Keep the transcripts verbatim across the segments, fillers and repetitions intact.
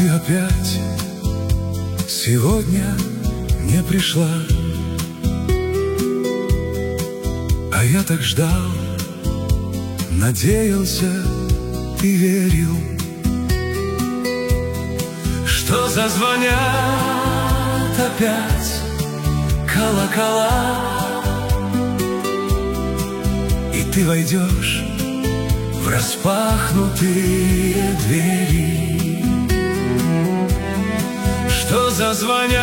ты опять сегодня не пришла, а я так ждал, надеялся и верил, что зазвонят опять колокола, и ты войдешь в распахнутые двери, что зазвонят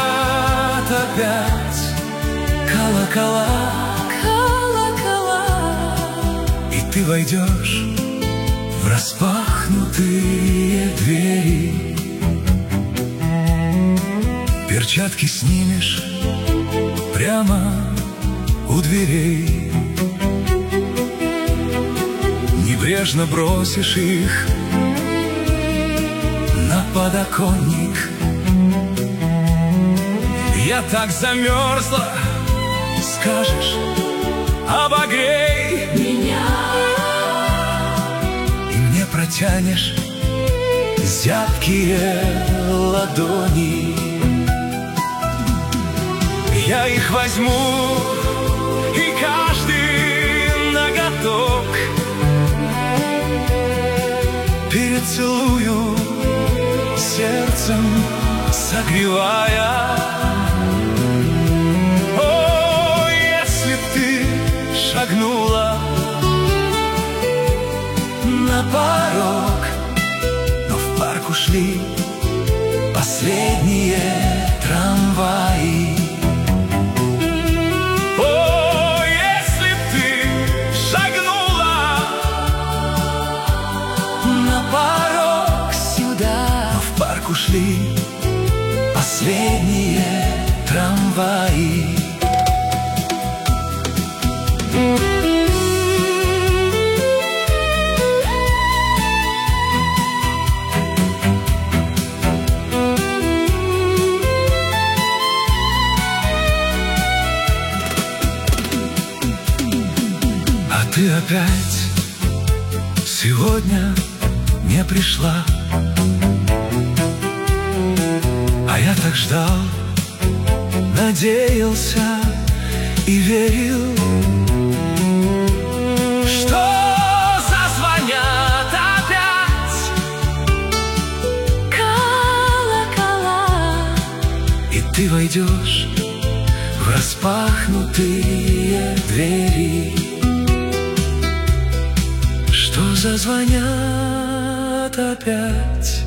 опять колокола, колокола, и ты войдешь в распахнутые двери. Перчатки снимешь прямо у дверей, небрежно бросишь их на подоконник. Я так замерзла, скажешь, обогрей меня, и мне протянешь зябкие ладони. Я их возьму, и каждый ноготок перецелую, сердцем согревая. О, если ты шагнула на порог, но в парк ушли последние трамваи. Ушли последние трамваи. А ты опять сегодня не пришла, а я так ждал, надеялся и верил, что зазвонят опять колокола, и ты войдешь в распахнутые двери, что зазвонят опять